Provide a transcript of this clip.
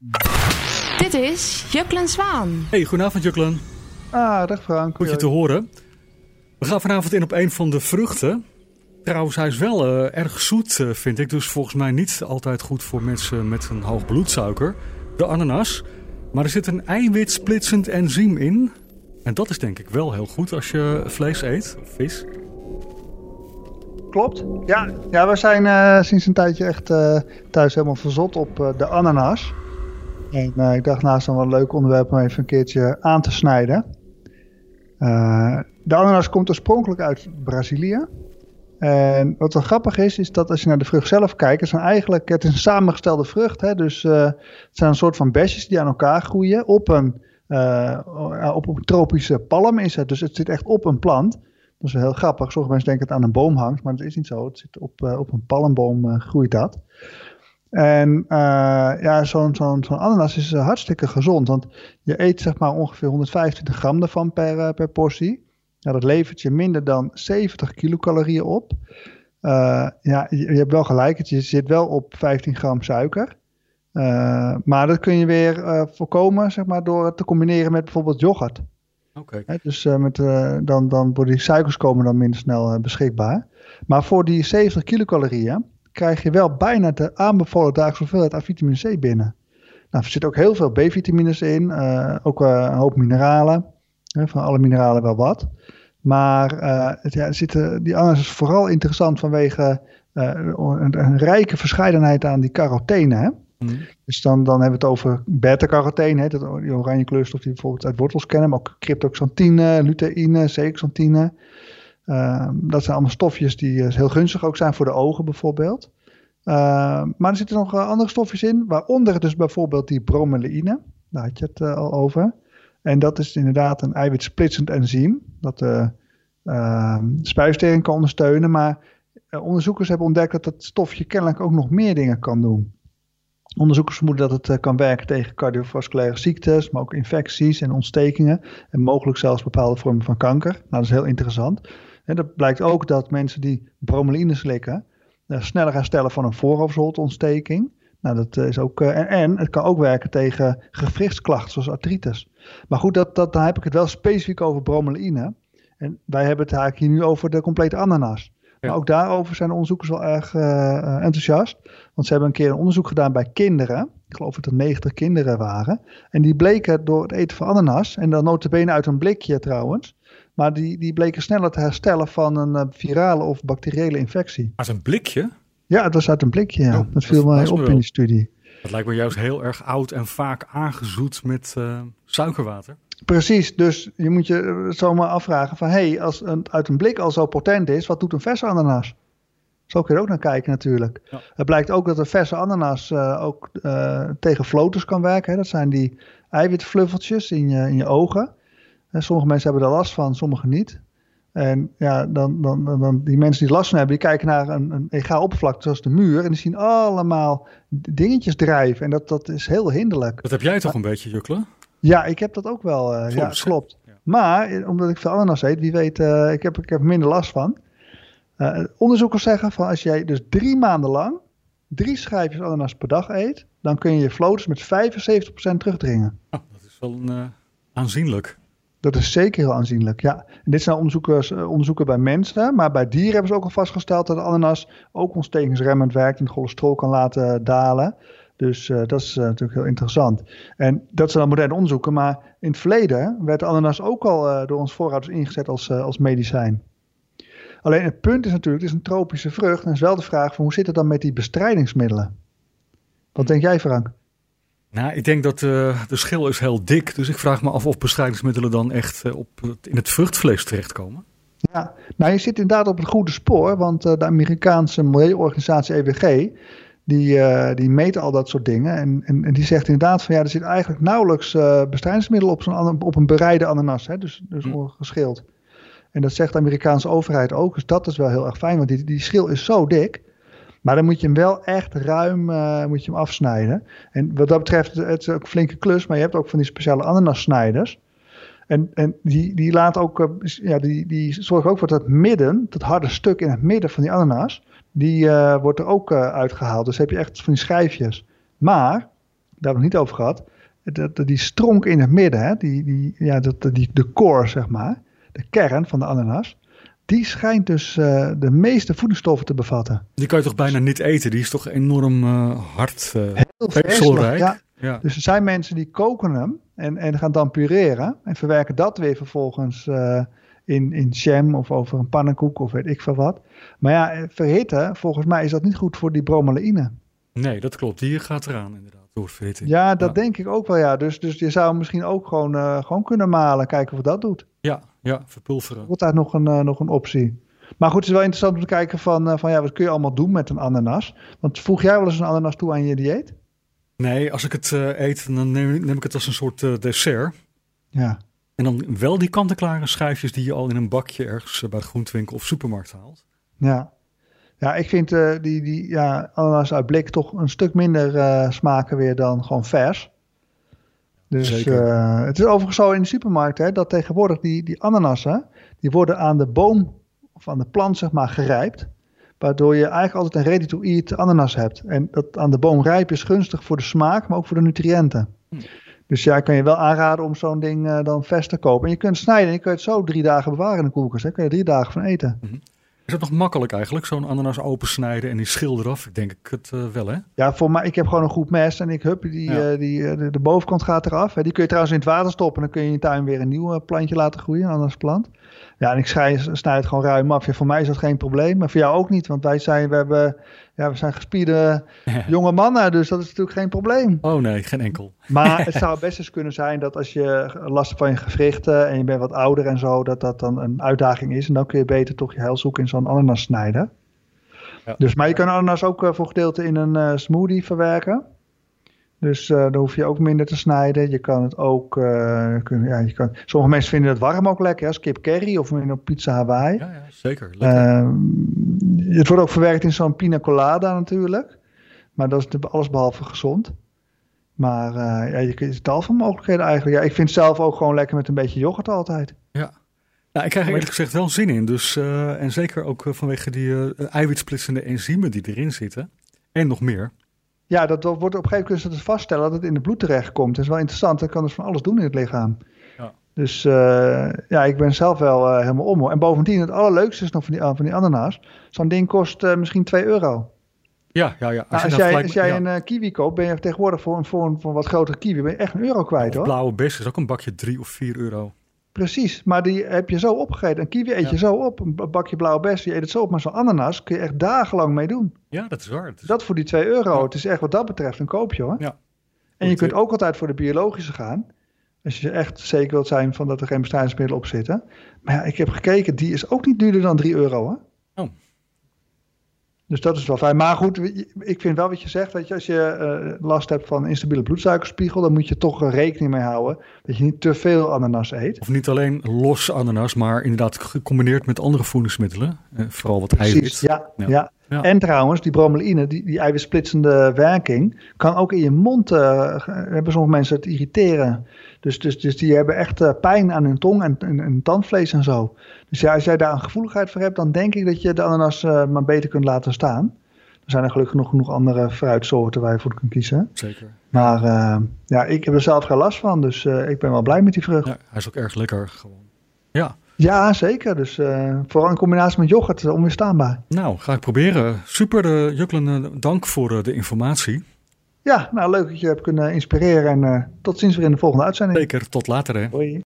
Dit is Juklen Zwaan. Hey, goedenavond Juklen. Dag Frank. Goed je te horen. We gaan vanavond in op een van de vruchten. Trouwens, hij is wel erg zoet, vind ik. Dus volgens mij niet altijd goed voor mensen met een hoog bloedsuiker. De ananas. Maar er zit een eiwitsplitsend enzym in. En dat is denk ik wel heel goed als je vlees eet, of vis. Klopt. Ja, we zijn sinds een tijdje echt thuis helemaal verzot op de ananas. En ik dacht naast dan wel een leuk onderwerp om even een keertje aan te snijden. De ananas komt oorspronkelijk uit Brazilië. En wat wel grappig is dat als je naar de vrucht zelf kijkt, het is een samengestelde vrucht. Hè? Dus het zijn een soort van besjes die aan elkaar groeien op een tropische palm is het. Dus het zit echt op een plant. Dat is wel heel grappig. Sommige mensen denken dat het aan een boom hangt, maar dat is niet zo. Het zit op een palmboom groeit dat. En zo'n ananas is hartstikke gezond. Want je eet zeg maar ongeveer 125 gram daarvan per portie. Nou, dat levert je minder dan 70 kilocalorieën op. Je hebt wel gelijk, je zit wel op 15 gram suiker. Maar dat kun je weer voorkomen zeg maar, door het te combineren met bijvoorbeeld yoghurt. Okay. Dus dan worden die suikers komen dan minder snel beschikbaar. Maar voor die 70 kilocalorieën krijg je wel bijna de aanbevolen dagelijkse hoeveelheid aan vitamine C binnen. Nou, er zitten ook heel veel B-vitamines in, ook een hoop mineralen. Van alle mineralen wel wat. Maar die ananas is vooral interessant vanwege een rijke verscheidenheid aan die carotene. Hè? Mm. Dus dan hebben we het over beta-carotene, die oranje kleurstof die we bijvoorbeeld uit wortels kennen. Maar ook cryptoxanthine, luteïne, zeaxanthine. Dat zijn allemaal stofjes die heel gunstig ook zijn voor de ogen bijvoorbeeld. Maar er zitten nog andere stofjes in, waaronder dus bijvoorbeeld die bromelaïne. Daar had je het al over. En dat is inderdaad een eiwitsplitsend enzym dat de spijsvertering kan ondersteunen. Maar onderzoekers hebben ontdekt dat dat stofje kennelijk ook nog meer dingen kan doen. Onderzoekers vermoeden dat het kan werken tegen cardiovasculaire ziektes, maar ook infecties en ontstekingen. En mogelijk zelfs bepaalde vormen van kanker. Nou, dat is heel interessant. En dat blijkt ook dat mensen die bromelaïne slikken sneller herstellen van een voorhoofdholteontsteking. Nou, dat is ook, en het kan ook werken tegen gewrichtsklachten zoals artritis. Maar goed, dan heb ik het wel specifiek over bromelaïne. En wij hebben het eigenlijk hier nu over de complete ananas. Ja. Maar ook daarover zijn de onderzoekers wel erg enthousiast. Want ze hebben een keer een onderzoek gedaan bij kinderen. Ik geloof dat er 90 kinderen waren. En die bleken door het eten van ananas, en dan nota bene uit een blikje trouwens. Maar die bleken sneller te herstellen van een virale of bacteriële infectie. Uit een blikje? Ja, het was uit een blikje, ja. Dat viel mij op in die studie. Dat lijkt me juist heel erg oud en vaak aangezoet met suikerwater. Precies, dus je moet je zomaar afvragen van... als uit een blik al zo potent is, wat doet een verse ananas? Zo kun je er ook naar kijken natuurlijk. Ja. Het blijkt ook dat een verse ananas ook tegen floaters kan werken. Hè. Dat zijn die eiwitfluffeltjes in je ogen. Sommige mensen hebben daar last van, sommige niet. En ja, dan die mensen die last van hebben, die kijken naar een egaal oppervlakte zoals de muur. En die zien allemaal dingetjes drijven. En dat is heel hinderlijk. Dat heb jij toch een beetje, Juklen? Ja, ik heb dat ook wel. Ja, klopt. Ja. Maar, omdat ik veel ananas eet, wie weet, ik heb minder last van. Onderzoekers zeggen van als jij dus 3 maanden lang 3 schijfjes ananas per dag eet, dan kun je je floaters met 75% terugdringen. Oh, dat is wel aanzienlijk. Dat is zeker heel aanzienlijk, ja. En dit zijn onderzoeken bij mensen, maar bij dieren hebben ze ook al vastgesteld dat de ananas ook ontstekingsremmend werkt en het cholesterol kan laten dalen. Dus dat is natuurlijk heel interessant. En dat zijn dan moderne onderzoeken, maar in het verleden werd de ananas ook al door ons voorouders ingezet als medicijn. Alleen het punt is natuurlijk, het is een tropische vrucht en is wel de vraag van hoe zit het dan met die bestrijdingsmiddelen? Wat denk jij, Frank? Nou, ik denk dat de schil is heel dik. Dus ik vraag me af of bestrijdingsmiddelen dan echt in het vruchtvlees terechtkomen. Ja, nou je zit inderdaad op het goede spoor. Want de Amerikaanse milieuorganisatie EWG, die meet al dat soort dingen. En die zegt inderdaad van ja, er zit eigenlijk nauwelijks bestrijdingsmiddelen op een bereide ananas. Hè, dus ongeschild. En dat zegt de Amerikaanse overheid ook. Dus dat is wel heel erg fijn, want die schil is zo dik. Maar dan moet je hem wel echt ruim moet je hem afsnijden. En wat dat betreft, het is ook een flinke klus. Maar je hebt ook van die speciale ananassnijders. En die laten ook, die zorgen ook voor dat harde stuk in het midden van die ananas. Die wordt er ook uitgehaald. Dus heb je echt van die schijfjes. Maar hebben we het niet over gehad. Die stronk in het midden, hè, de core, zeg maar, de kern van de ananas, die schijnt dus de meeste voedingsstoffen te bevatten. Die kan je toch bijna niet eten? Die is toch enorm hard, heel vezelrijk? Ja. Dus er zijn mensen die koken hem en gaan dan pureren en verwerken dat weer vervolgens in jam of over een pannenkoek of weet ik veel wat. Maar ja, verhitten, volgens mij is dat niet goed voor die bromelaïne. Nee, dat klopt. Die gaat eraan inderdaad door verhitting. Ja, dat denk ik ook wel, ja. Dus je zou hem misschien ook gewoon kunnen malen, kijken of dat doet. Ja, verpulveren. Wordt daar nog een optie. Maar goed, het is wel interessant om te kijken van wat kun je allemaal doen met een ananas. Want voeg jij wel eens een ananas toe aan je dieet? Nee, als ik het eet, dan neem ik het als een soort dessert. Ja. En dan wel die kant-en-klare schijfjes die je al in een bakje ergens bij de groentewinkel of supermarkt haalt. Ja, ik vind die ananas uit blik toch een stuk minder smaken weer dan gewoon vers. Dus het is overigens zo in de supermarkt hè, dat tegenwoordig die ananassen, die worden aan de boom of aan de plant zeg maar gerijpt. Waardoor je eigenlijk altijd een ready-to-eat ananas hebt. En dat aan de boom rijpen is gunstig voor de smaak, maar ook voor de nutriënten. Dus ja, ik kan je wel aanraden om zo'n ding dan vers te kopen. En je kunt snijden en je kunt het zo 3 dagen bewaren in de koelkast. Daar kun je 3 dagen van eten. Is dat nog makkelijk eigenlijk, zo'n ananas opensnijden en die schil eraf? Ik denk het wel, hè? Ja, voor mij, ik heb gewoon een goed mes en de bovenkant gaat eraf. Die kun je trouwens in het water stoppen en dan kun je in je tuin weer een nieuw plantje laten groeien, een ananasplant. Ja, en ik snijd het gewoon ruim af. Ja, voor mij is dat geen probleem, maar voor jou ook niet. Want we zijn gespierde jonge mannen, dus dat is natuurlijk geen probleem. Oh nee, geen enkel. Maar het zou best eens kunnen zijn dat als je last hebt van je gewrichten en je bent wat ouder en zo, dat dan een uitdaging is. En dan kun je beter toch je heil zoeken in zo'n ananas snijden. Ja. Dus, maar je kan ananas ook voor gedeelte in een smoothie verwerken. Dus dan hoef je ook minder te snijden. Je kan het ook... sommige mensen vinden het warm ook lekker. Als kip curry of in een pizza Hawaii. Ja, zeker. Lekker. Het wordt ook verwerkt in zo'n pina colada natuurlijk. Maar dat is natuurlijk allesbehalve gezond. Maar je kunt tal van mogelijkheden eigenlijk. Ja, ik vind het zelf ook gewoon lekker met een beetje yoghurt altijd. Ja. Nou, ik krijg er eerlijk gezegd wel zin in. Dus, en zeker ook vanwege die eiwitsplitsende enzymen die erin zitten. En nog meer. Ja, dat wordt op een gegeven moment dus vaststellen dat het in het bloed terechtkomt. Dat is wel interessant. Dat kan dus van alles doen in het lichaam. Ja. Dus ik ben zelf wel helemaal om. En bovendien, het allerleukste is nog van die ananas. Zo'n ding kost misschien €2. Ja. Als jij een kiwi koopt, ben je tegenwoordig voor een wat grotere kiwi ben je echt €1 kwijt, hoor. Blauwe bes is ook een bakje €3 of €4. Precies, maar die heb je zo opgegeten. Een kiwi eet je zo op, een bakje blauwe bes, je eet het zo op. Maar zo'n ananas kun je echt dagenlang mee doen. Ja, dat is waar. Dat voor die €2. Ja. Het is echt wat dat betreft een koopje, hoor. Ja. En je kunt ook altijd voor de biologische gaan. Als je echt zeker wilt zijn van dat er geen bestrijdingsmiddelen op zitten. Maar ja, ik heb gekeken, die is ook niet duurder dan €3, hoor. Oh. Dus dat is wel fijn. Maar goed, ik vind wel wat je zegt. Weet je, als je last hebt van instabiele bloedsuikerspiegel, dan moet je toch rekening mee houden dat je niet te veel ananas eet. Of niet alleen los ananas, maar inderdaad gecombineerd met andere voedingsmiddelen. Vooral wat eiwit. Ja. En trouwens, die bromelaïne, die eiwitsplitsende werking, kan ook in je mond, hebben sommige mensen het irriteren. Dus die hebben echt pijn aan hun tong en tandvlees en zo. Dus ja, als jij daar een gevoeligheid voor hebt, dan denk ik dat je de ananas maar beter kunt laten staan. Er zijn er gelukkig nog genoeg andere fruitsoorten waar je voor kunt kiezen. Zeker. Maar ik heb er zelf geen last van, dus ik ben wel blij met die vrucht. Ja, hij is ook erg lekker gewoon. Ja. Ja, zeker. Dus vooral in combinatie met yoghurt onweerstaanbaar. Nou, ga ik proberen. Super, Juklen, dank voor de informatie. Ja, nou leuk dat je hebt kunnen inspireren en tot ziens weer in de volgende uitzending. Zeker, tot later hè. Hoi.